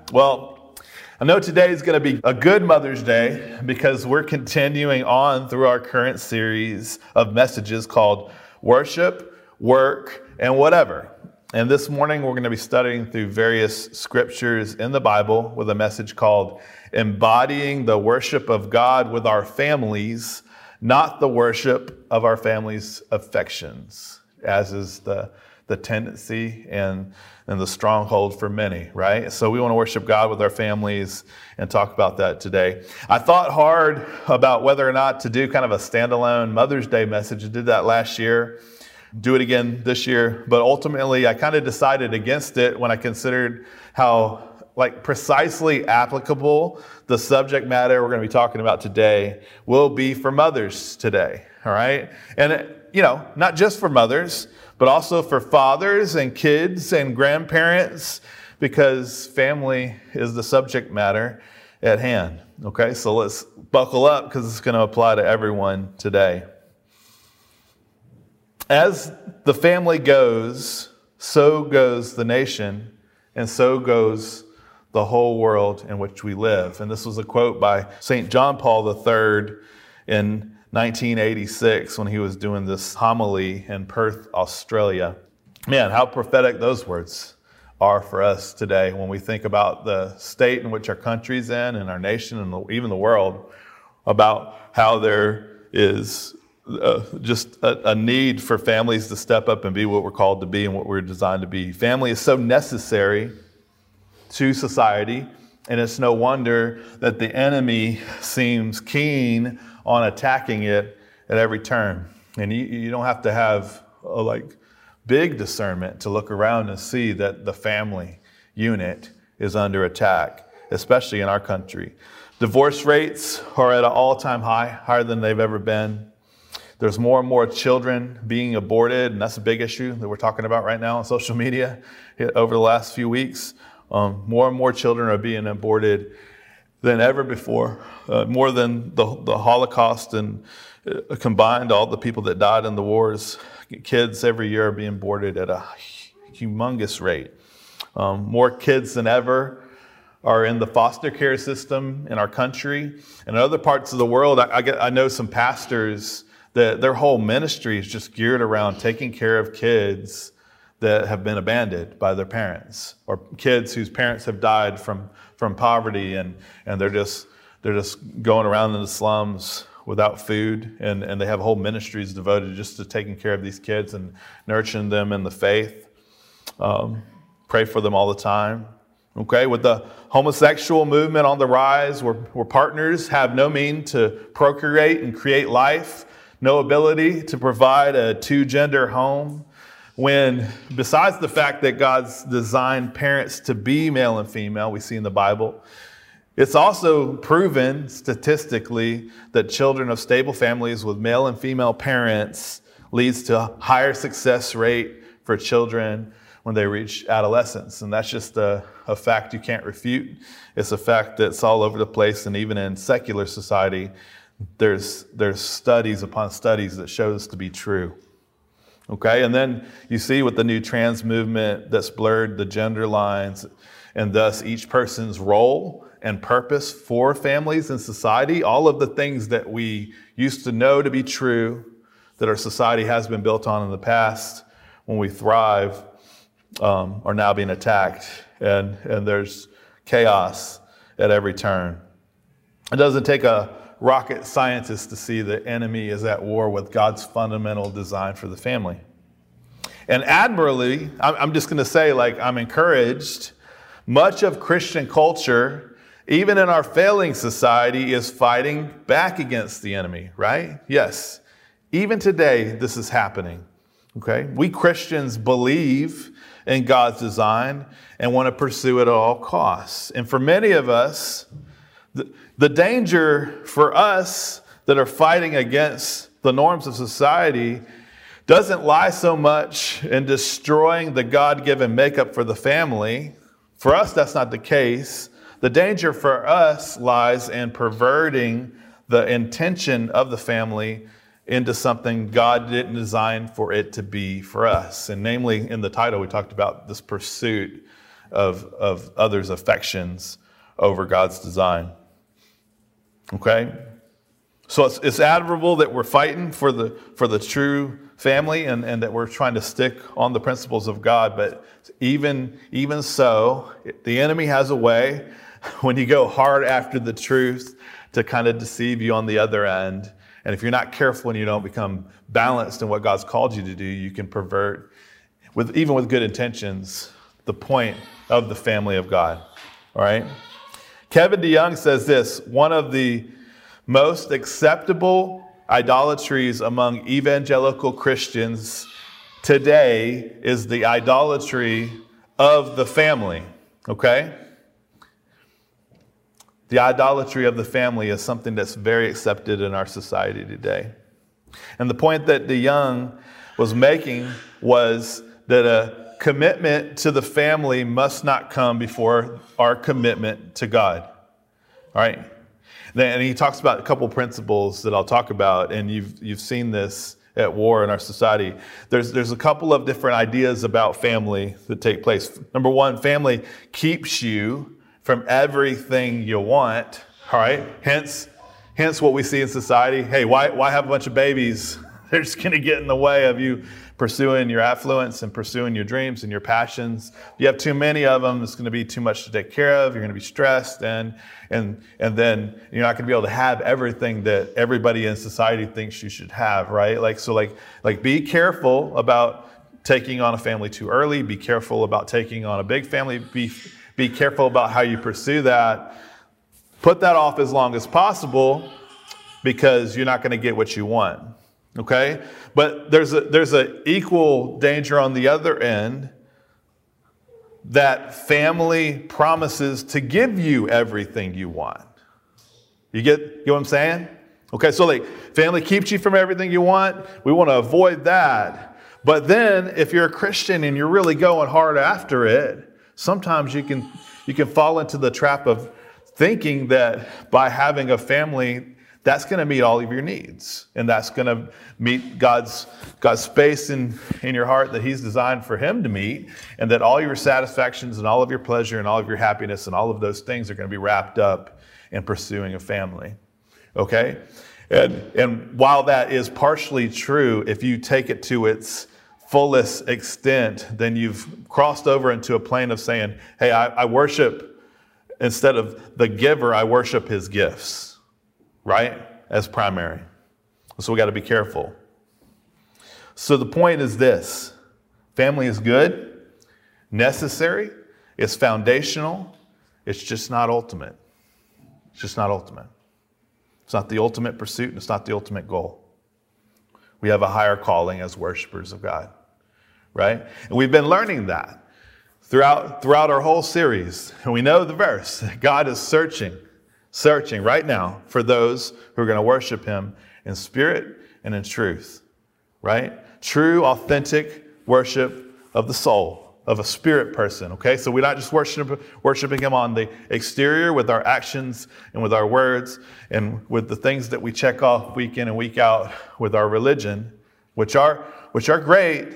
Well, I know today is going to be a good Mother's Day because we're continuing on through our current series of messages called Worship, Work, and Whatever. And this morning we're going to be studying through various scriptures in the Bible with a message called Embodying the Worship of God with Our Families, not the worship of our families' affections, as is the tendency and the stronghold for many, right? So we want to worship God with our families and talk about that today. I thought hard about whether or not to do kind of a standalone Mother's Day message. I did that last year, do it again this year, but ultimately I kind of decided against it when I considered how precisely applicable the subject matter we're going to be talking about today will be for mothers today, all right? And, not just for mothers, but also for fathers and kids and grandparents, because family is the subject matter at hand, okay? So let's buckle up because it's going to apply to everyone today. As the family goes, so goes the nation, and so goes the whole world in which we live. And this was a quote by St. John Paul III in 1986 when he was doing this homily in Perth, Australia. Man, how prophetic those words are for us today when we think about the state in which our country's in and our nation and even the world, about how there is just a need for families to step up and be what we're called to be and what we're designed to be. Family is so necessary to society, and it's no wonder that the enemy seems keen on attacking it at every turn. And you don't have to have big discernment to look around and see that the family unit is under attack, especially in our country. Divorce rates are at an all-time high, higher than they've ever been. There's more and more children being aborted, and that's a big issue that we're talking about right now on social media over the last few weeks. More and more children are being aborted than ever before, more than the Holocaust and combined all the people that died in the wars. Kids every year are being aborted at a humongous rate. More kids than ever are in the foster care system in our country. And in other parts of the world, I know some pastors that their whole ministry is just geared around taking care of kids that have been abandoned by their parents, or kids whose parents have died from poverty, and they're just going around in the slums without food, and they have whole ministries devoted just to taking care of these kids and nurturing them in the faith. Pray for them all the time. Okay, with the homosexual movement on the rise, where partners have no means to procreate and create life, no ability to provide a two-gender home, when besides the fact that God's designed parents to be male and female, we see in the Bible, it's also proven statistically that children of stable families with male and female parents leads to a higher success rate for children when they reach adolescence. And that's just a fact you can't refute. It's a fact that's all over the place, and even in secular society, there's studies upon studies that show this to be true. Okay, and then you see with the new trans movement that's blurred the gender lines, and thus each person's role and purpose for families and society, all of the things that we used to know to be true, that our society has been built on in the past, when we thrive, are now being attacked, and there's chaos at every turn. It doesn't take a rocket scientists to see the enemy is at war with God's fundamental design for the family. And admirably, I'm just going to say, I'm encouraged, much of Christian culture, even in our failing society, is fighting back against the enemy, right? Yes, even today, this is happening, okay? We Christians believe in God's design and want to pursue it at all costs. And for many of us, the danger for us that are fighting against the norms of society doesn't lie so much in destroying the God-given makeup for the family. For us, that's not the case. The danger for us lies in perverting the intention of the family into something God didn't design for it to be for us. And namely, in the title, we talked about this pursuit of others' affections over God's design. Okay? So it's admirable that we're fighting for the true family and that we're trying to stick on the principles of God. But even so, the enemy has a way when you go hard after the truth to kind of deceive you on the other end. And if you're not careful and you don't become balanced in what God's called you to do, you can pervert, even with good intentions, the point of the family of God. All right? Kevin DeYoung says this: one of the most acceptable idolatries among evangelical Christians today is the idolatry of the family. Okay? The idolatry of the family is something that's very accepted in our society today. And the point that DeYoung was making was that a commitment to the family must not come before our commitment to God. All right? And he talks about a couple principles that I'll talk about, and you've seen this at war in our society. There's a couple of different ideas about family that take place. Number one, family keeps you from everything you want. All right? Hence what we see in society. Hey, why have a bunch of babies? They're just going to get in the way of you pursuing your affluence and pursuing your dreams and your passions. If you have too many of them, it's going to be too much to take care of. You're going to be stressed, and then you're not going to be able to have everything that everybody in society thinks you should have, right? Like be careful about taking on a family too early. Be careful about taking on a big family. Be careful about how you pursue that. Put that off as long as possible, because you're not going to get what you want. Okay? But there's a equal danger on the other end, that family promises to give you everything you want. You get what I'm saying? Okay, so like family keeps you from everything you want. We want to avoid that. But then if you're a Christian and you're really going hard after it, sometimes you can fall into the trap of thinking that by having a family, that's going to meet all of your needs, and that's going to meet God's space in your heart that He's designed for Him to meet, and that all your satisfactions and all of your pleasure and all of your happiness and all of those things are going to be wrapped up in pursuing a family. Okay? And while that is partially true, if you take it to its fullest extent, then you've crossed over into a plane of saying, hey, I worship, instead of the giver, I worship his gifts. Right? As primary. So we got to be careful. So the point is this: family is good, necessary, it's foundational, it's just not ultimate. It's just not ultimate. It's not the ultimate pursuit, and it's not the ultimate goal. We have a higher calling as worshipers of God. Right? And we've been learning that throughout our whole series. And we know the verse. God is searching right now for those who are going to worship Him in spirit and in truth, right? True, authentic worship of the soul, of a spirit person, okay? So we're not just worshiping Him on the exterior with our actions and with our words and with the things that we check off week in and week out with our religion, which are great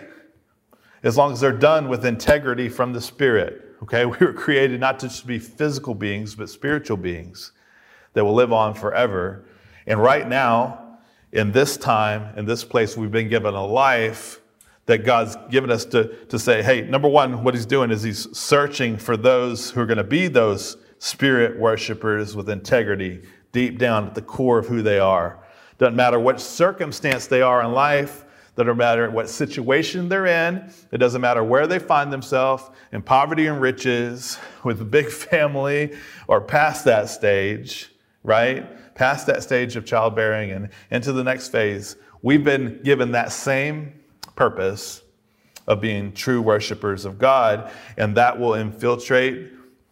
as long as they're done with integrity from the Spirit, okay? We were created not to just be physical beings, but spiritual beings that will live on forever. And right now, in this time, in this place, we've been given a life that God's given us to say, hey, number one, what He's doing is He's searching for those who are going to be those spirit worshipers with integrity deep down at the core of who they are. Doesn't matter what circumstance they are in life, doesn't matter what situation they're in, it doesn't matter where they find themselves, in poverty and riches, with a big family, or past that stage, right? Past that stage of childbearing and into the next phase. We've been given that same purpose of being true worshipers of God, and that will infiltrate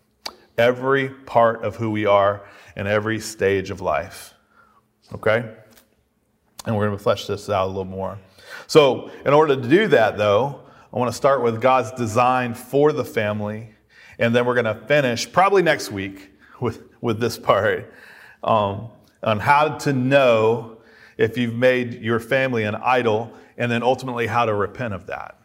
every part of who we are in every stage of life. Okay? And we're going to flesh this out a little more. So, in order to do that, though, I want to start with God's design for the family, and then we're going to finish, probably next week, with this part, on how to know if you've made your family an idol, and then ultimately how to repent of that.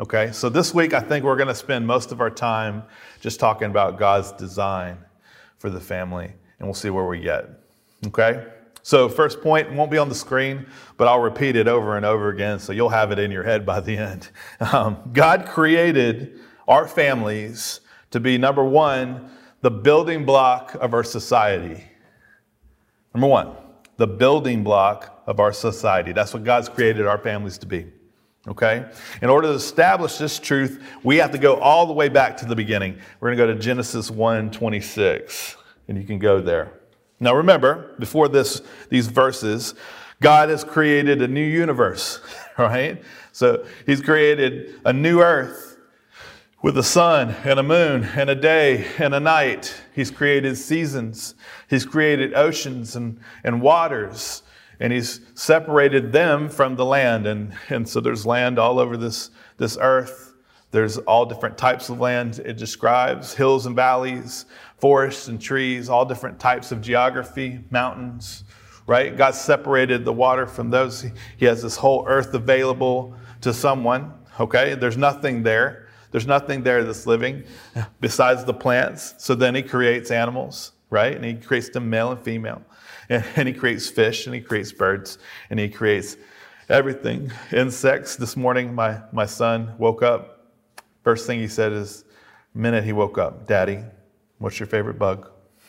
Okay, so this week I think we're going to spend most of our time just talking about God's design for the family, and we'll see where we get. Okay, so first point won't be on the screen, but I'll repeat it over and over again so you'll have it in your head by the end. God created our families to be, number one, the building block of our society. Number one, the building block of our society. That's what God's created our families to be. Okay? In order to establish this truth, we have to go all the way back to the beginning. We're going to go to Genesis 1:26, and you can go there. Now remember, before these verses, God has created a new universe, right? So he's created a new earth with a sun and a moon and a day and a night. He's created seasons. He's created oceans and waters. And he's separated them from the land. And so there's land all over this earth. There's all different types of land it describes, hills and valleys, forests and trees, all different types of geography, mountains, right? God separated the water from those. He has this whole earth available to someone, okay? There's nothing there. There's nothing there that's living besides the plants. So then he creates animals, right? And he creates them male and female. And he creates fish, and he creates birds, and he creates everything. Insects. This morning, my son woke up. First thing he said is, the minute he woke up, Daddy, what's your favorite bug?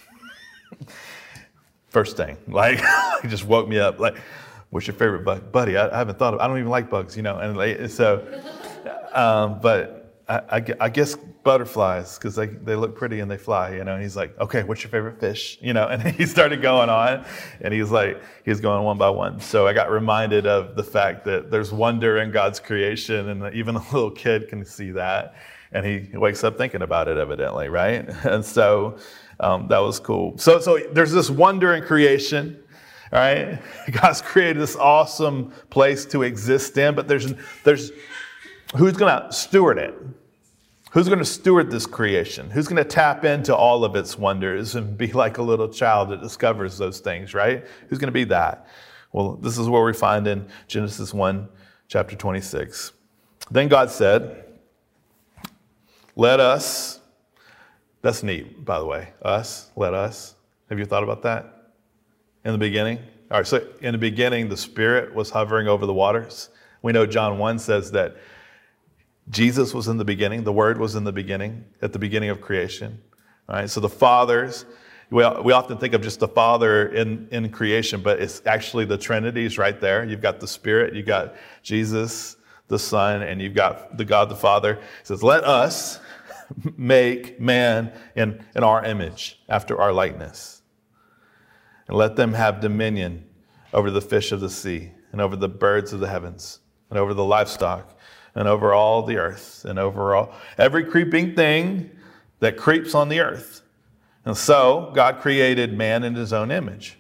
First thing. Like, he just woke me up. Like, what's your favorite bug? Buddy, I haven't thought of it. I don't even like bugs, And so, but I guess butterflies, because they look pretty and they fly, And he's like, okay, what's your favorite fish? And he started going on, and he's going one by one. So I got reminded of the fact that there's wonder in God's creation, and that even a little kid can see that. And he wakes up thinking about it, evidently, right? And so that was cool. So there's this wonder in creation, right? God's created this awesome place to exist in, but there's who's going to steward it? Who's going to steward this creation? Who's going to tap into all of its wonders and be like a little child that discovers those things, right? Who's going to be that? Well, this is what we find in Genesis 1, chapter 26. Then God said, let us, that's neat, by the way, let us. Have you thought about that? In the beginning? All right, so in the beginning, the Spirit was hovering over the waters. We know John 1 says that Jesus was in the beginning. The Word was in the beginning, at the beginning of creation. All right, so the fathers, we often think of just the Father in creation, but it's actually the Trinity's right there. You've got the Spirit, you've got Jesus, the Son, and you've got the God the Father. It says, let us make man in our image, after our likeness. And let them have dominion over the fish of the sea, and over the birds of the heavens, and over the livestock, and over all the earth, and over every creeping thing that creeps on the earth. And so God created man in his own image.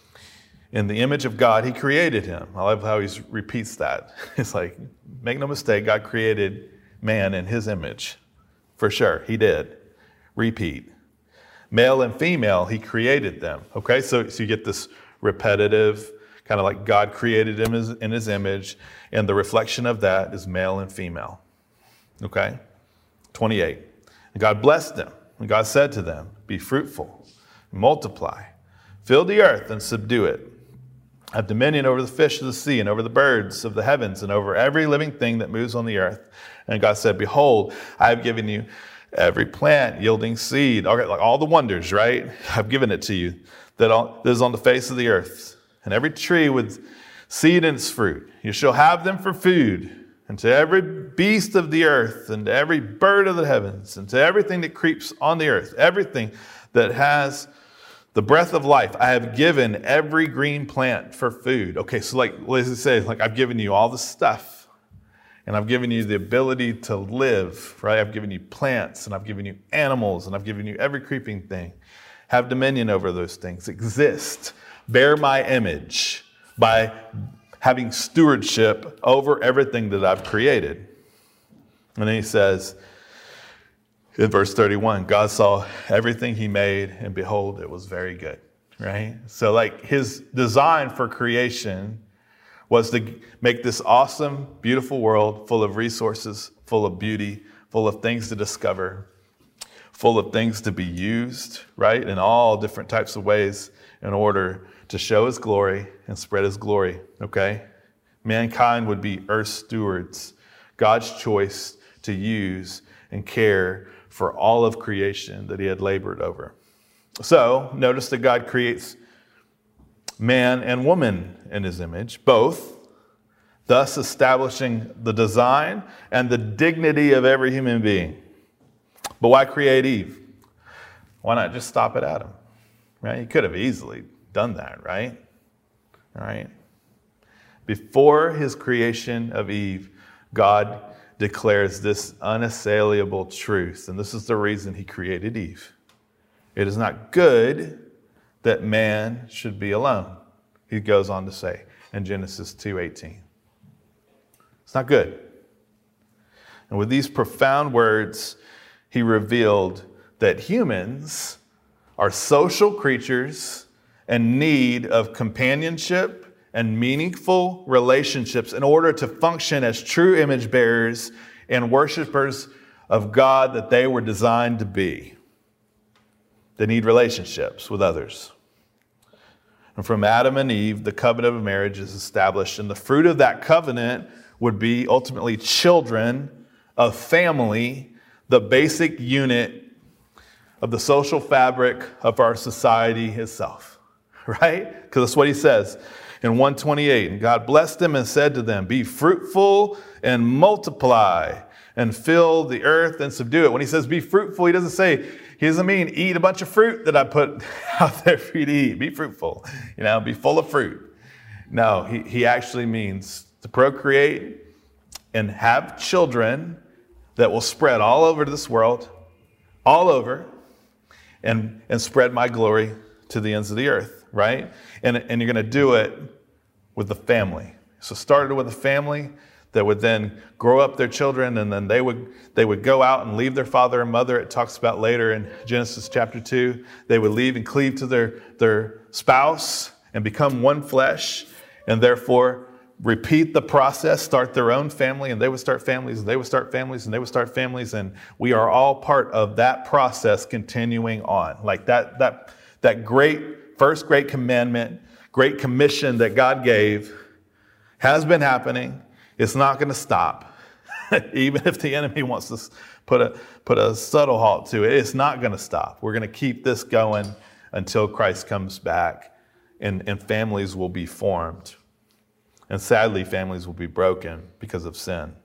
In the image of God, he created him. I love how he repeats that. It's like, make no mistake, God created man in his image. For sure, he did. Repeat. Male and female, he created them. Okay, so you get this repetitive, kind of like God created him in his image, and the reflection of that is male and female. Okay? 28. And God blessed them, and God said to them, be fruitful, multiply, fill the earth and subdue it. Have dominion over the fish of the sea, and over the birds of the heavens, and over every living thing that moves on the earth. And God said, behold, I have given you every plant yielding seed. Okay, like all the wonders, right? I've given it to you that is on the face of the earth. And every tree with seed in its fruit. You shall have them for food. And to every beast of the earth, and to every bird of the heavens, and to everything that creeps on the earth, everything that has the breath of life, I have given every green plant for food. Okay, so like Lizzie said, like I've given you all the stuff. And I've given you the ability to live, right? I've given you plants, and I've given you animals, and I've given you every creeping thing. Have dominion over those things. Exist. Bear my image by having stewardship over everything that I've created. And then he says, in verse 31, God saw everything he made, and behold, it was very good, right? So like his design for creation was to make this awesome, beautiful world full of resources, full of beauty, full of things to discover, full of things to be used, right, in all different types of ways in order to show his glory and spread his glory, okay? Mankind would be earth stewards, God's choice to use and care for all of creation that he had labored over. So, notice that God creates man and woman in his image, both, thus establishing the design and the dignity of every human being. But why create Eve? Why not just stop at Adam? Right? He could have easily done that, right? All right. Before his creation of Eve, God declares this unassailable truth, and this is the reason he created Eve. It is not good that man should be alone, he goes on to say in Genesis 2:18. It's not good. And with these profound words, he revealed that humans are social creatures in need of companionship and meaningful relationships in order to function as true image bearers and worshipers of God that they were designed to be. They need relationships with others. And from Adam and Eve, the covenant of marriage is established, and the fruit of that covenant would be ultimately children, a family, the basic unit of the social fabric of our society itself, right? Because that's what he says in 1:28. And God blessed them and said to them, be fruitful and multiply and fill the earth and subdue it. When he says be fruitful, he doesn't mean eat a bunch of fruit that I put out there for you to eat. Be fruitful, be full of fruit. No, he actually means to procreate and have children that will spread all over this world, all over, and spread my glory to the ends of the earth, right? And you're going to do it with the family. So started with a family that would then grow up their children, and then they would go out and leave their father and mother. It talks about later in Genesis chapter 2. They would leave and cleave to their spouse and become one flesh, and therefore repeat the process, start their own family, and they would start families, and they would start families, and they would start families, and we are all part of that process continuing on. Like that first great commandment, great commission that God gave has been happening. It's not going to stop. Even if the enemy wants to put a subtle halt to it, it's not going to stop. We're going to keep this going until Christ comes back, and families will be formed. And sadly, families will be broken because of sin.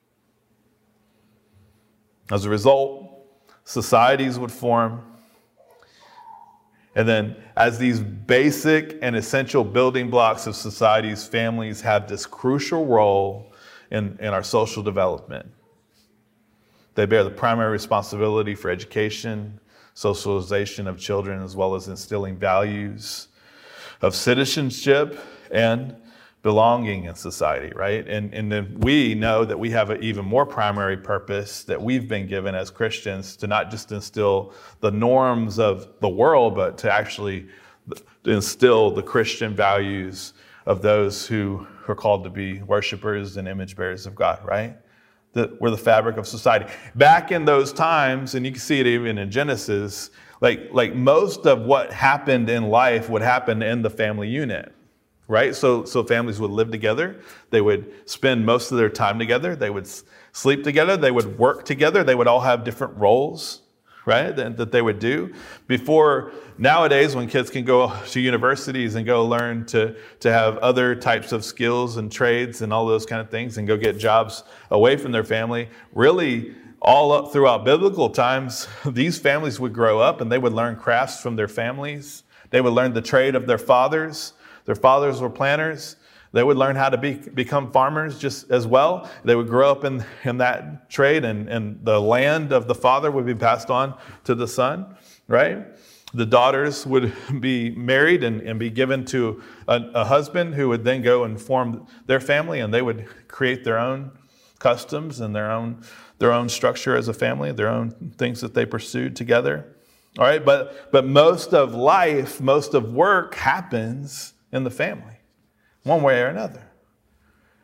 As a result, societies would form. And then as these basic and essential building blocks of societies, families have this crucial role in our social development. They bear the primary responsibility for education, socialization of children, as well as instilling values of citizenship and belonging in society, right? And then we know that we have an even more primary purpose that we've been given as Christians to not just instill the norms of the world, but to actually instill the Christian values of those who are called to be worshipers and image bearers of God, right? That we're the fabric of society. Back in those times, and you can see it even in Genesis, like most of what happened in life would happen in the family unit. Right? So families would live together. They would spend most of their time together. They would sleep together. They would work together. They would all have different roles, right? That they would do. Before nowadays, when kids can go to universities and go learn to have other types of skills and trades and all those kind of things and go get jobs away from their family, really all up throughout biblical times, these families would grow up and they would learn crafts from their families. They would learn the trade of their fathers. Their fathers were planters. They would learn how to become farmers just as well. They would grow up in that trade, and the land of the father would be passed on to the son, right? The daughters would be married and be given to a husband who would then go and form their family, and they would create their own customs and their own structure as a family, their own things that they pursued together. All right, but most of life, most of work happens in the family, one way or another,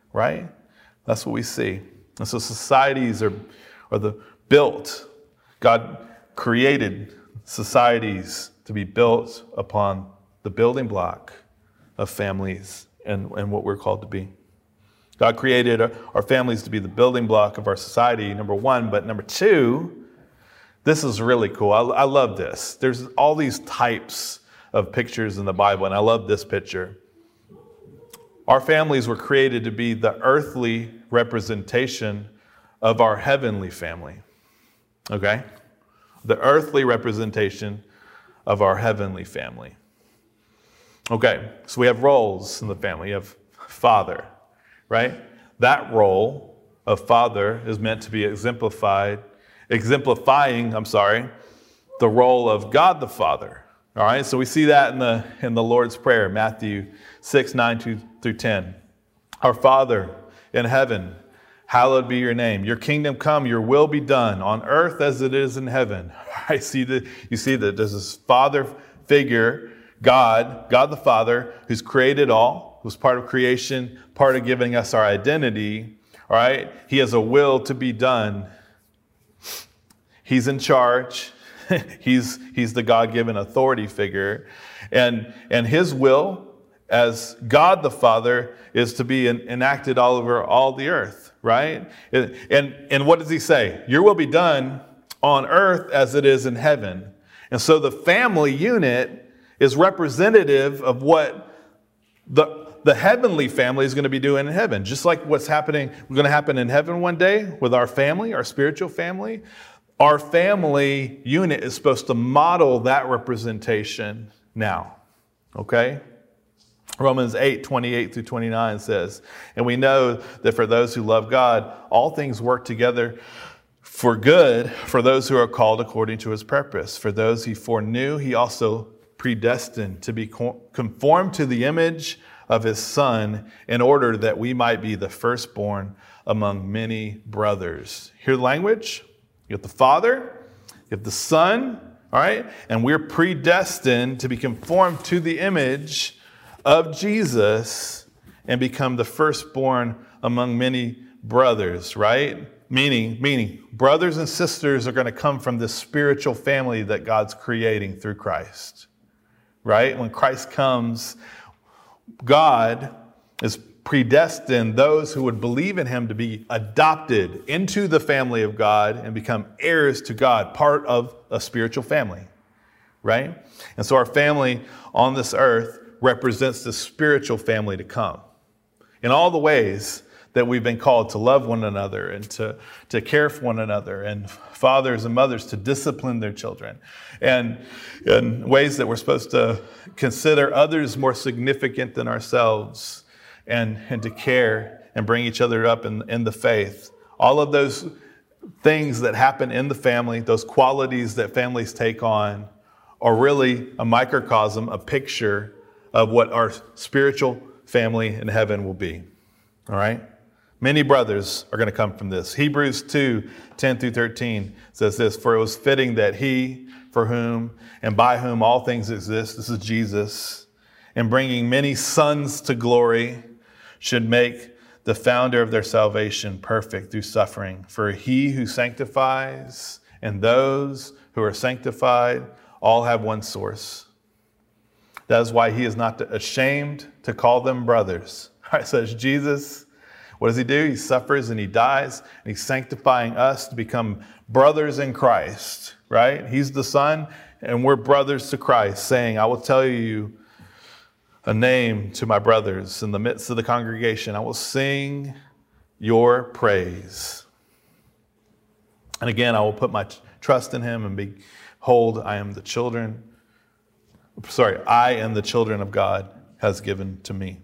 right? That's what we see. And so societies are built. God created societies to be built upon the building block of families and what we're called to be. God created our families to be the building block of our society, number one. But number two, this is really cool. I love this. There's all these types of pictures in the Bible, and I love this picture. Our families were created to be the earthly representation of our heavenly family. Okay? The earthly representation of our heavenly family. Okay, so we have roles in the family. You have father, right? That role of father is meant to be exemplifying the role of God the Father. All right, so we see that in the Lord's Prayer, Matthew 6, 9-10. Our Father in heaven, hallowed be your name. Your kingdom come, your will be done on earth as it is in heaven. You see that there's this father figure, God the Father, who's created all, who's part of creation, part of giving us our identity. All right, he has a will to be done. He's in charge. He's the God-given authority figure. And his will as God the Father is to be enacted all over all the earth, right? And what does he say? Your will be done on earth as it is in heaven. And so the family unit is representative of what the heavenly family is going to be doing in heaven. Just like what's going to happen in heaven one day with our family, our spiritual family. Our family unit is supposed to model that representation now. Okay? Romans 8:28-29 says, and we know that for those who love God, all things work together for good for those who are called according to his purpose. For those he foreknew, he also predestined to be conformed to the image of his Son in order that we might be the firstborn among many brothers. Hear the language? You have the Father, you have the Son, all right? And we're predestined to be conformed to the image of Jesus and become the firstborn among many brothers, right? Meaning, brothers and sisters are going to come from this spiritual family that God's creating through Christ, right? When Christ comes, God is predestined those who would believe in him to be adopted into the family of God and become heirs to God, part of a spiritual family, right? And so our family on this earth represents the spiritual family to come in all the ways that we've been called to love one another and to care for one another, and fathers and mothers to discipline their children, and in ways that we're supposed to consider others more significant than ourselves, and to care and bring each other up in the faith. All of those things that happen in the family, those qualities that families take on, are really a microcosm, a picture of what our spiritual family in heaven will be. All right? Many brothers are going to come from this. Hebrews 2:10-13 says this, for it was fitting that he, for whom and by whom all things exist, this is Jesus, and bringing many sons to glory, should make the founder of their salvation perfect through suffering. For he who sanctifies and those who are sanctified all have one source. That is why he is not ashamed to call them brothers. All right, so it's Jesus. What does he do? He suffers and he dies, and he's sanctifying us to become brothers in Christ, right? He's the Son, and we're brothers to Christ, saying, I will tell you a name to my brothers in the midst of the congregation. I will sing your praise. And again, I will put my trust in him and behold, I am the children of God has given to me.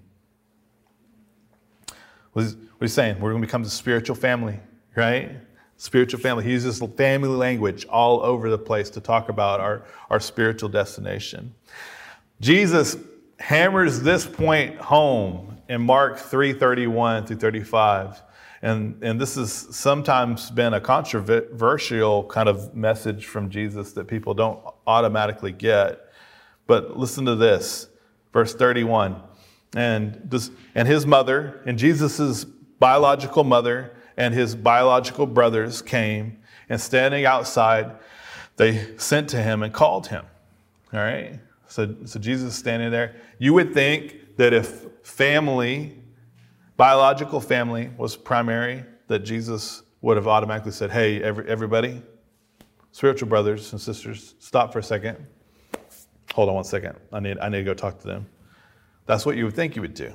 What is he saying? We're going to become the spiritual family, right? Spiritual family. He uses family language all over the place to talk about our spiritual destination. Jesus hammers this point home in Mark 3:31-35. And this has sometimes been a controversial kind of message from Jesus that people don't automatically get. But listen to this, verse 31. And his mother, and Jesus' biological mother and his biological brothers came, and standing outside, they sent to him and called him. All right? So Jesus is standing there. You would think that if biological family was primary, that Jesus would have automatically said, hey, everybody, spiritual brothers and sisters, stop for a second. Hold on one second. I need to go talk to them. That's what you would think you would do.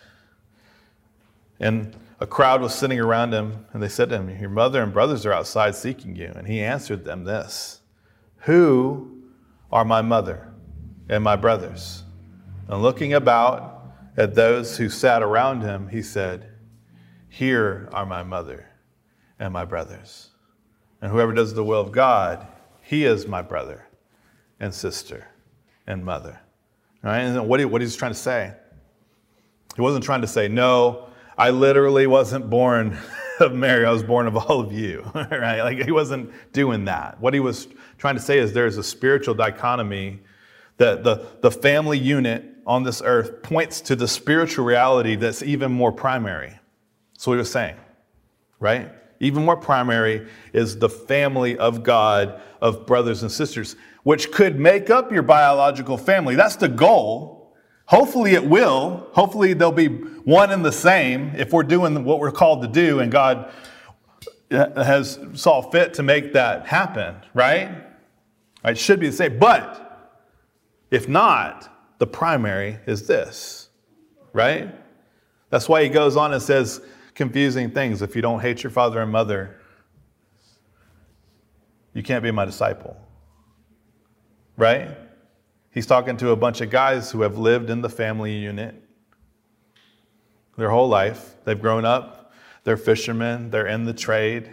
And a crowd was sitting around him, and they said to him, your mother and brothers are outside seeking you. And he answered them this, who are my mother and my brothers? And looking about at those who sat around him, he said, here are my mother and my brothers. And whoever does the will of God, he is my brother and sister and mother. All right? And what he's trying to say? He wasn't trying to say, no, I literally wasn't born of Mary. I was born of all of you. Right? Like, he wasn't doing that. What he was trying to say is there's a spiritual dichotomy that the family unit on this earth points to the spiritual reality that's even more primary. That's what he was saying, right? Even more primary is the family of God, of brothers and sisters, which could make up your biological family. That's the goal. Hopefully it will. Hopefully they'll be one and the same if we're doing what we're called to do, and God has saw fit to make that happen, right? It should be the same. But if not, the primary is this, right? That's why he goes on and says confusing things. If you don't hate your father and mother, you can't be my disciple, right? He's talking to a bunch of guys who have lived in the family unit their whole life. They've grown up. They're fishermen. They're in the trade.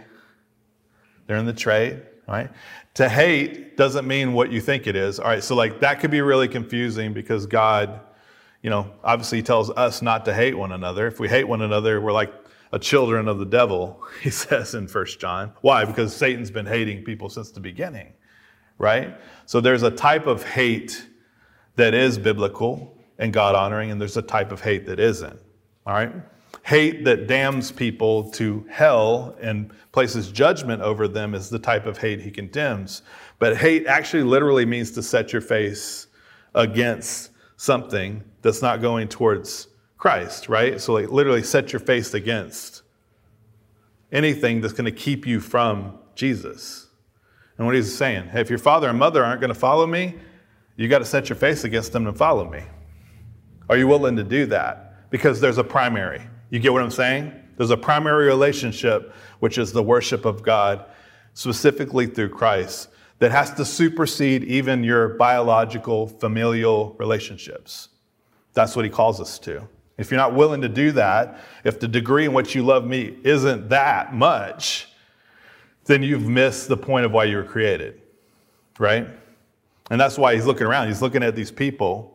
Right? To hate doesn't mean what you think it is. All right, so like that could be really confusing because God, obviously tells us not to hate one another. If we hate one another, we're like a children of the devil, he says in 1 John. Why? Because Satan's been hating people since the beginning, right? So there's a type of hate that is biblical and God-honoring, and there's a type of hate that isn't, all right? Hate that damns people to hell and places judgment over them is the type of hate he condemns. But hate actually literally means to set your face against something that's not going towards Christ, right? So like literally set your face against anything that's going to keep you from Jesus. And what he's saying, hey, if your father and mother aren't going to follow me, you got to set your face against them and follow me. Are you willing to do that? Because there's a primary. You get what I'm saying? There's a primary relationship, which is the worship of God, specifically through Christ, that has to supersede even your biological, familial relationships. That's what he calls us to. If you're not willing to do that, if the degree in which you love me isn't that much, then you've missed the point of why you were created, right? And that's why he's looking around. He's looking at these people.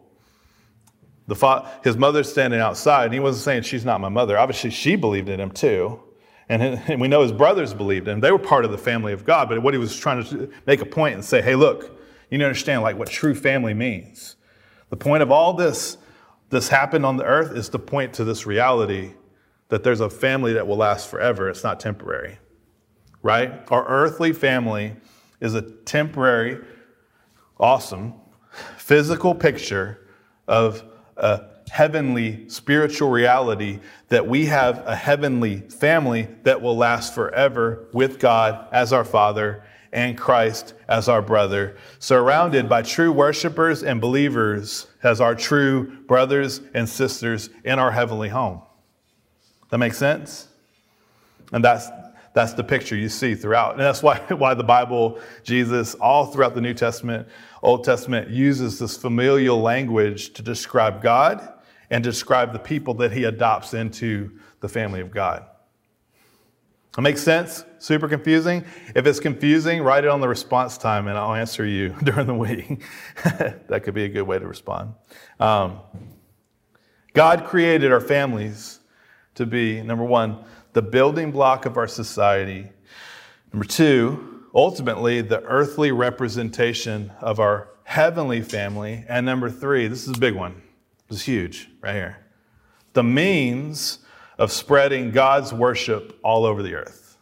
His mother's standing outside, and he wasn't saying she's not my mother. Obviously, she believed in him too. And we know his brothers believed in him. They were part of the family of God. But what he was trying to make a point and say, hey, look, you need to understand like what true family means. The point of all this happened on the earth is to point to this reality that there's a family that will last forever. It's not temporary, right? Our earthly family is a temporary, awesome, physical picture of a heavenly spiritual reality that we have a heavenly family that will last forever with God as our Father and Christ as our brother, surrounded by true worshipers and believers as our true brothers and sisters in our heavenly home. That makes sense? And that's the picture you see throughout. And that's why the Bible, Jesus, all throughout the New Testament, Old Testament, uses this familial language to describe God and describe the people that he adopts into the family of God. That makes sense? Super confusing? If it's confusing, write it on the response time and I'll answer you during the week. That could be a good way to respond. God created our families to be, number one, the building block of our society. Number two, ultimately, the earthly representation of our heavenly family. And number three, this is a big one. This is huge right here. The means of spreading God's worship all over the earth.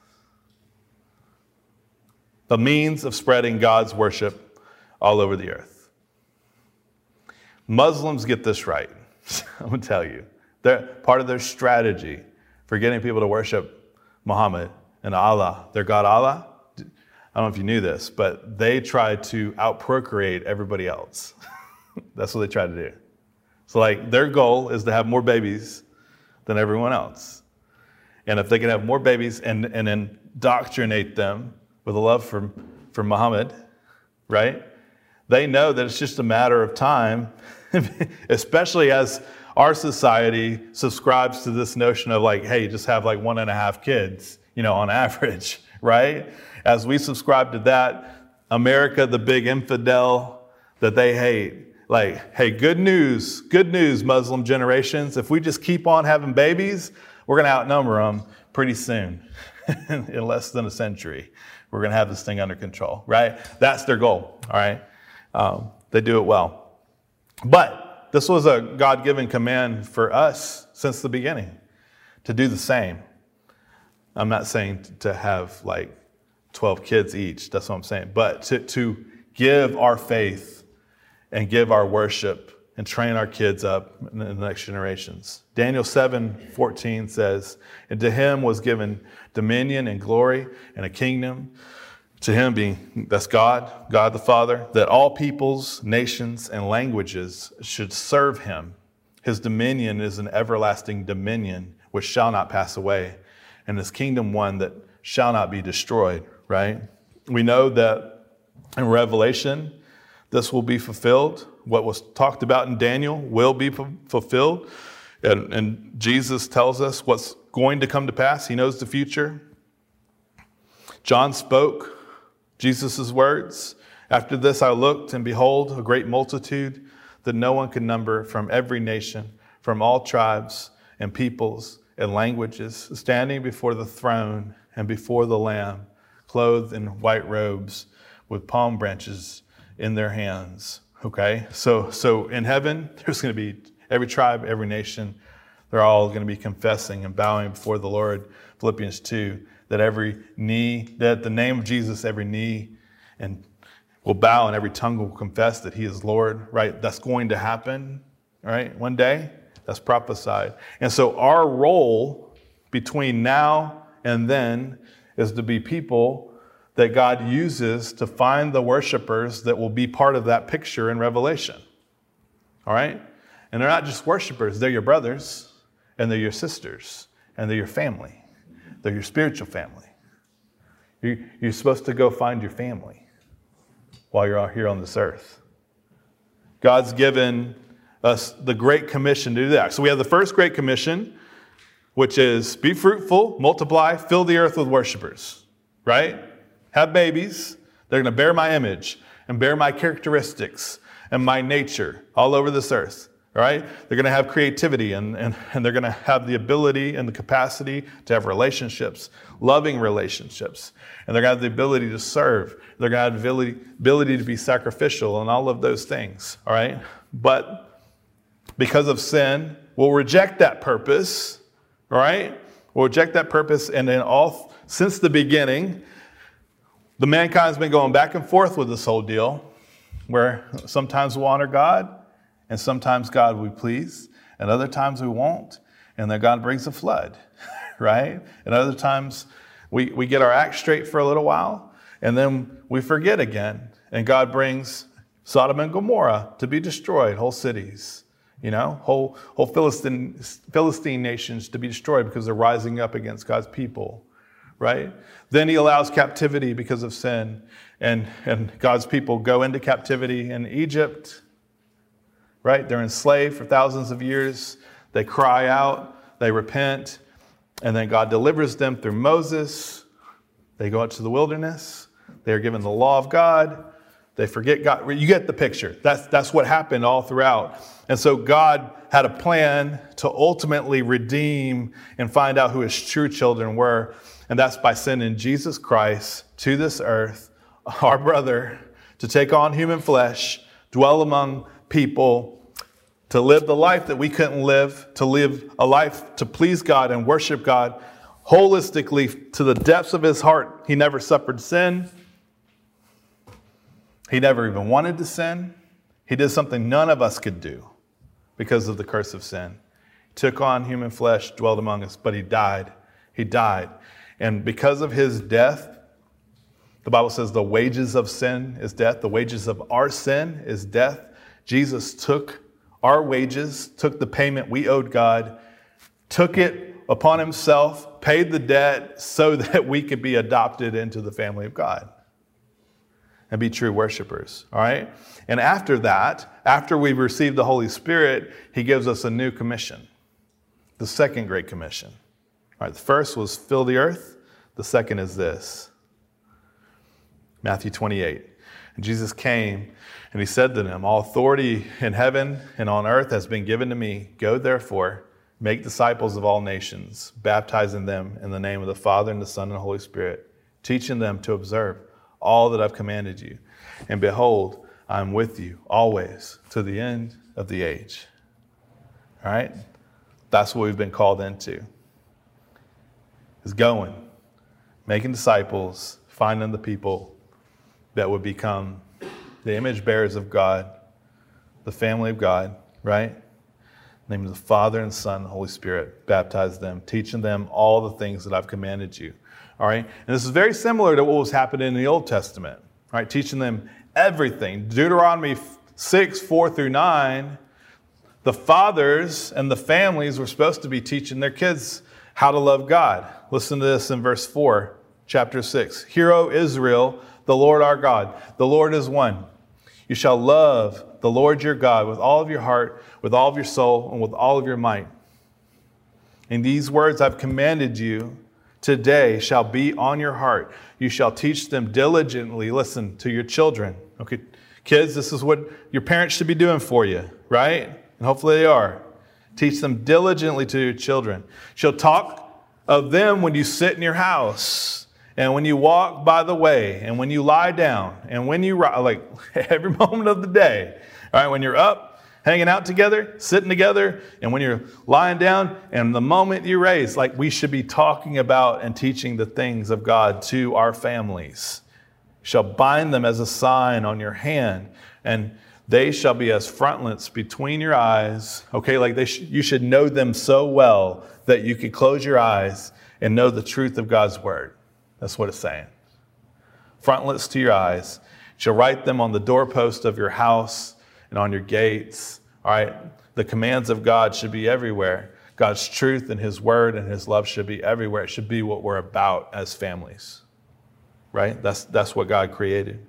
The means of spreading God's worship all over the earth. Muslims get this right. I'm going to tell you. Part of their strategy for getting people to worship Muhammad and Allah, their God Allah, I don't know if you knew this, but they try to outprocreate everybody else. That's what they try to do. So like their goal is to have more babies than everyone else. And if they can have more babies and indoctrinate them with a love for Muhammad, right? They know that it's just a matter of time, especially as our society subscribes to this notion of like, hey, just have like 1.5 kids, on average, right? As we subscribe to that, America, the big infidel that they hate, like, hey, good news, Muslim generations. If we just keep on having babies, we're going to outnumber them pretty soon, in less than a century. We're going to have this thing under control, right? That's their goal, all right? They do it well. But this was a God-given command for us since the beginning to do the same. I'm not saying to have like 12 kids each, that's what I'm saying, but to give our faith and give our worship and train our kids up in the next generations. Daniel 7:14 says, and to him was given dominion and glory and a kingdom, to him being, that's God the Father, that all peoples, nations, and languages should serve him. His dominion is an everlasting dominion which shall not pass away, and his kingdom one that shall not be destroyed, right? We know that in Revelation, this will be fulfilled. What was talked about in Daniel will be fulfilled. And Jesus tells us what's going to come to pass. He knows the future. John spoke Jesus' words. After this I looked, and behold, a great multitude that no one could number, from every nation, from all tribes and peoples and languages, standing before the throne and before the Lamb, clothed in white robes with palm branches in their hands. Okay, so in heaven, there's going to be every tribe, every nation. They're all going to be confessing and bowing before the Lord. Philippians 2, that every knee, that the name of Jesus, every knee and will bow and every tongue will confess that he is Lord, right? That's going to happen, right? One day, that's prophesied. And so our role between now and then is to be people that God uses to find the worshipers that will be part of that picture in Revelation. All right? And they're not just worshipers, they're your brothers, and they're your sisters, and they're your family. They're your spiritual family. You're supposed to go find your family while you're out here on this earth. God's given us the Great Commission to do that. So we have the first Great Commission, which is be fruitful, multiply, fill the earth with worshipers, right? Have babies. They're going to bear my image and bear my characteristics and my nature all over this earth. All right? They're going to have creativity and they're going to have the ability and the capacity to have relationships, loving relationships. And they're going to have the ability to serve. They're going to have the ability to be sacrificial and all of those things. All right? But because of sin, we'll reject that purpose. All right? We'll reject that purpose. And then since the beginning, the mankind's been going back and forth with this whole deal, where sometimes we'll honor God, and sometimes God we please, and other times we won't, and then God brings a flood, right? And other times we get our act straight for a little while, and then we forget again, and God brings Sodom and Gomorrah to be destroyed, whole cities, whole Philistine nations to be destroyed because they're rising up against God's people. Right? Then he allows captivity because of sin, and God's people go into captivity in Egypt. Right? They're enslaved for thousands of years. They cry out, they repent, and then God delivers them through Moses. They go out to the wilderness. They are given the law of God. They forget God. You get the picture. That's what happened all throughout. And so God had a plan to ultimately redeem and find out who his true children were. And that's by sending Jesus Christ to this earth, our brother, to take on human flesh, dwell among people, to live the life that we couldn't live, to live a life to please God and worship God holistically to the depths of his heart. He never suffered sin. He never even wanted to sin. He did something none of us could do because of the curse of sin. He took on human flesh, dwelt among us, but he died. He died. And because of his death, the Bible says the wages of sin is death. The wages of our sin is death. Jesus took our wages, took the payment we owed God, took it upon himself, paid the debt so that we could be adopted into the family of God and be true worshipers. All right? And after that, after we've received the Holy Spirit, he gives us a new commission, the second great commission. All right, the first was fill the earth. The second is this. Matthew 28. And Jesus came and he said to them, all authority in heaven and on earth has been given to me. Go therefore, make disciples of all nations, baptizing them in the name of the Father and the Son and the Holy Spirit, teaching them to observe all that I've commanded you. And behold, I'm with you always to the end of the age. All right? That's what we've been called into. Is going, making disciples, finding the people that would become the image bearers of God, the family of God, right? In the name of the Father and Son and Holy Spirit, baptize them, teaching them all the things that I've commanded you. All right? And this is very similar to what was happening in the Old Testament, right? Teaching them everything. Deuteronomy 6, 4 through 9, the fathers and the families were supposed to be teaching their kids how to love God. Listen to this in verse 4, chapter 6. Hear, O Israel, the Lord our God, the Lord is one. You shall love the Lord your God with all of your heart, with all of your soul, and with all of your might. And these words I've commanded you today shall be on your heart. You shall teach them diligently, listen, to your children. Okay, kids, this is what your parents should be doing for you, right? And hopefully they are. Teach them diligently to your children. Shall talk of them when you sit in your house, and when you walk by the way, and when you lie down, and when you rise, like every moment of the day. All right, when you're up, hanging out together, sitting together, and when you're lying down, and the moment you raise, like we should be talking about and teaching the things of God to our families. You shall bind them as a sign on your hand, and they shall be as frontlets between your eyes. Okay, like you should know them so well that you could close your eyes and know the truth of God's word. That's what it's saying. Frontlets to your eyes. You shall write them on the doorpost of your house and on your gates. All right, the commands of God should be everywhere. God's truth and his word and his love should be everywhere. It should be what we're about as families. Right? That's what God created.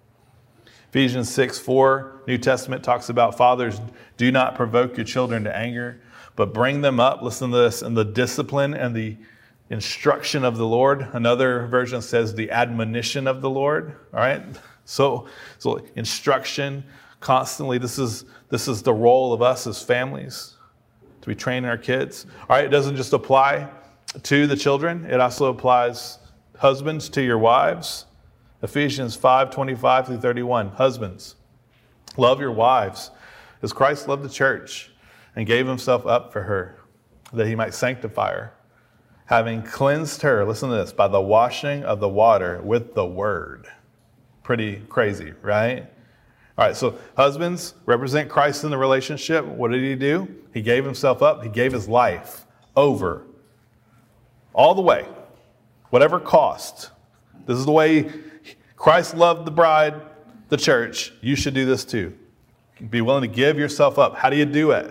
Ephesians 6:4, New Testament talks about fathers, do not provoke your children to anger, but bring them up, listen to this, in the discipline and the instruction of the Lord. Another version says the admonition of the Lord. All right? So instruction constantly, this is the role of us as families, to be training our kids. All right, it doesn't just apply to the children, it also applies, husbands, to your wives. Ephesians 5:25 through 31. Husbands, love your wives as Christ loved the church and gave himself up for her, that he might sanctify her, having cleansed her, listen to this, by the washing of the water with the word. Pretty crazy, right? All right, so husbands represent Christ in the relationship. What did he do? He gave himself up. He gave his life over all the way, whatever cost. This is the way Christ loved the bride, the church. You should do this too. Be willing to give yourself up. How do you do it?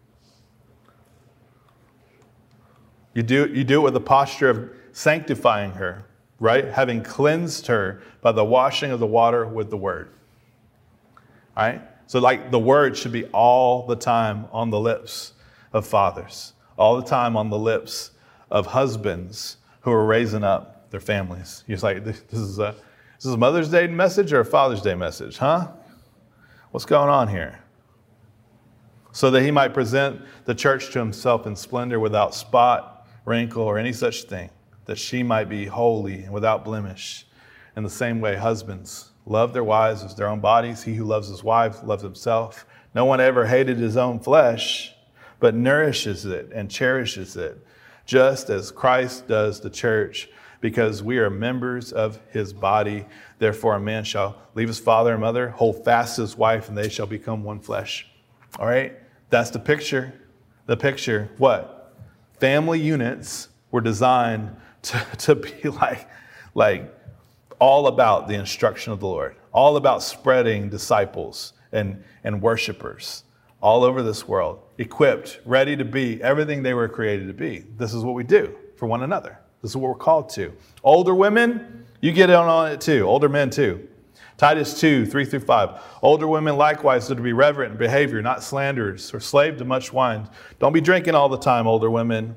You do it with the posture of sanctifying her, right? Having cleansed her by the washing of the water with the word. All right? So like the word should be all the time on the lips of fathers, all the time on the lips of husbands who are raising up their families. You're like, this is a Mother's Day message or a Father's Day message, huh? What's going on here? So that he might present the church to himself in splendor without spot, wrinkle, or any such thing, that she might be holy and without blemish. In the same way, husbands, love their wives as their own bodies. He who loves his wife loves himself. No one ever hated his own flesh, but nourishes it and cherishes it, just as Christ does the church, because we are members of his body. Therefore, a man shall leave his father and mother, hold fast his wife, and they shall become one flesh. All right? That's the picture. The picture, what? Family units were designed to be like all about the instruction of the Lord, all about spreading disciples and worshipers all over this world, equipped, ready to be everything they were created to be. This is what we do for one another. This is what we're called to. Older women, you get in on it too. Older men too. Titus 2, 3-5. Older women likewise are to be reverent in behavior, not slanderers or slave to much wine. Don't be drinking all the time, older women.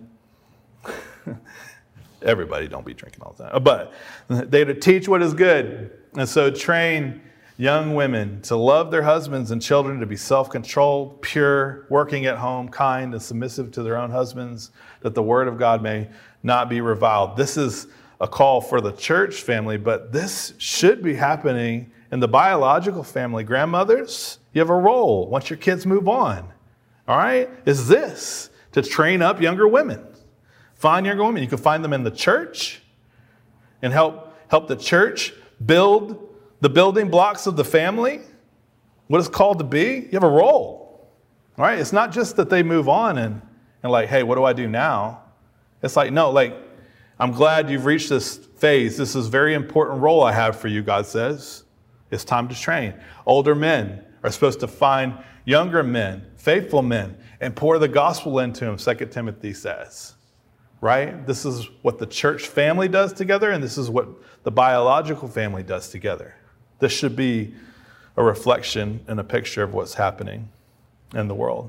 Everybody don't be drinking all the time. But they're to teach what is good. And so train young women to love their husbands and children, to be self-controlled, pure, working at home, kind, and submissive to their own husbands, that the word of God may not be reviled. This is a call for the church family, but this should be happening in the biological family. Grandmothers, you have a role once your kids move on. All right? Is this to train up younger women? Find younger women. You can find them in the church and help the church build the building blocks of the family. What it's called to be. You have a role. All right? It's not just that they move on and like, hey, what do I do now? It's like, no, like, I'm glad you've reached this phase. This is a very important role I have for you, God says. It's time to train. Older men are supposed to find younger men, faithful men, and pour the gospel into them, 2 Timothy says. Right? This is what the church family does together, and this is what the biological family does together. This should be a reflection and a picture of what's happening in the world.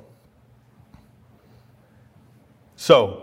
So,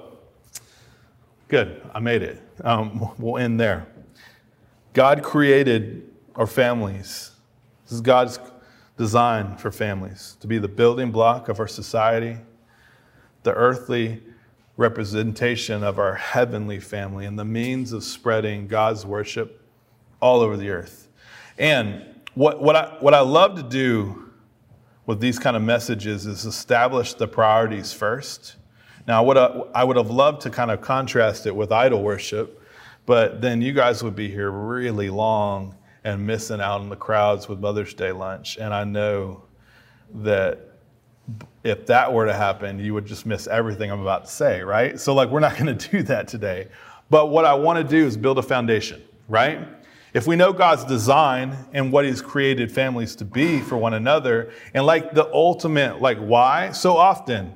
good, I made it. We'll end there. God created our families. This is God's design for families, to be the building block of our society, the earthly representation of our heavenly family, and the means of spreading God's worship all over the earth. And what I love to do with these kind of messages is establish the priorities first. Now, I would have loved to kind of contrast it with idol worship, but then you guys would be here really long and missing out on the crowds with Mother's Day lunch. And I know that if that were to happen, you would just miss everything I'm about to say, right? So like, we're not going to do that today. But what I want to do is build a foundation, right? If we know God's design and what he's created families to be for one another, and like the ultimate, like why, so often,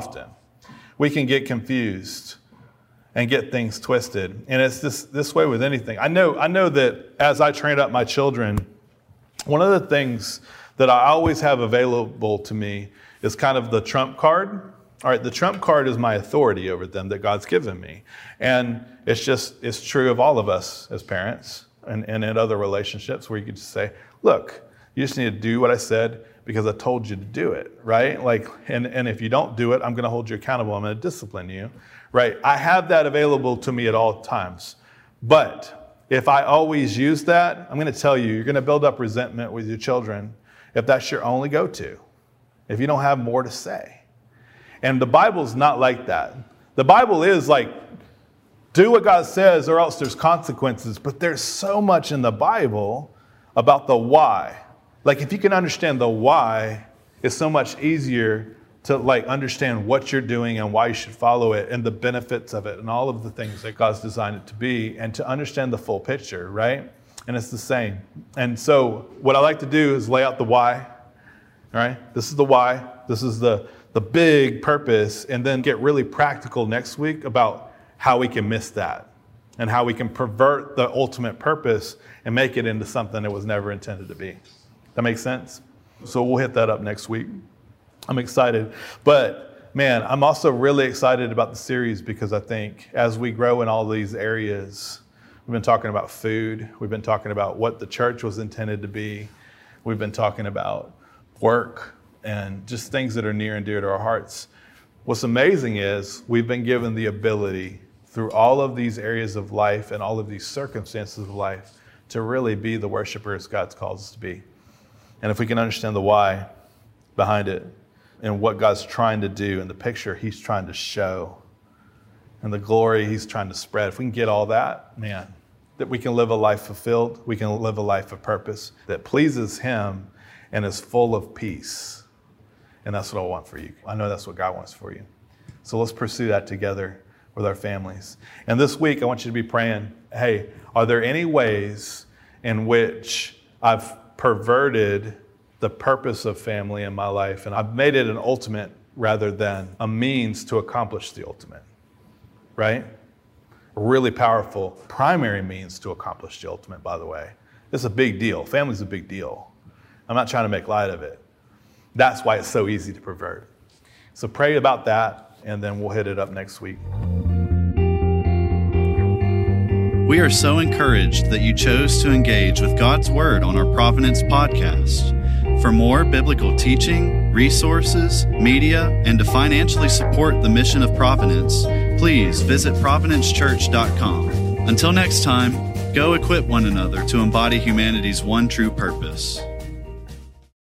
we can get confused and get things twisted. And it's this way with anything. I know that as I train up my children, one of the things that I always have available to me is kind of the trump card. All right, the trump card is my authority over them that God's given me. And it's true of all of us as parents and in other relationships where you could just say, look, you just need to do what I said because I told you to do it, right? Like, and if you don't do it, I'm going to hold you accountable. I'm going to discipline you, right? I have that available to me at all times. But if I always use that, I'm going to tell you, you're going to build up resentment with your children if that's your only go-to, if you don't have more to say. And the Bible's not like that. The Bible is like, do what God says or else there's consequences. But there's so much in the Bible about the why. Like if you can understand the why, it's so much easier to like understand what you're doing and why you should follow it and the benefits of it and all of the things that God's designed it to be, and to understand the full picture, right? And it's the same. And so what I like to do is lay out the why, all right? This is the why. This is the big purpose, and then get really practical next week about how we can miss that and how we can pervert the ultimate purpose and make it into something that was never intended to be. That makes sense? So we'll hit that up next week. I'm excited. But man, I'm also really excited about the series because I think as we grow in all these areas, we've been talking about food. We've been talking about what the church was intended to be. We've been talking about work and just things that are near and dear to our hearts. What's amazing is we've been given the ability through all of these areas of life and all of these circumstances of life to really be the worshipers God's called us to be. And if we can understand the why, behind it and what God's trying to do and the picture he's trying to show and the glory he's trying to spread. If we can get all that, man, that we can live a life fulfilled, we can live a life of purpose that pleases him and is full of peace. And that's what I want for you. I know that's what God wants for you. So let's pursue that together with our families. And this week, I want you to be praying, hey, are there any ways in which I've perverted the purpose of family in my life and I've made it an ultimate rather than a means to accomplish the ultimate, right? A really powerful primary means to accomplish the ultimate, by the way. It's a big deal. Family's a big deal. I'm not trying to make light of it. That's why it's so easy to pervert. So pray about that, and then we'll hit it up next week. We are so encouraged that you chose to engage with God's Word on our Providence podcast. For more biblical teaching, resources, media, and to financially support the mission of Providence, please visit providencechurch.com. Until next time, go equip one another to embody humanity's one true purpose.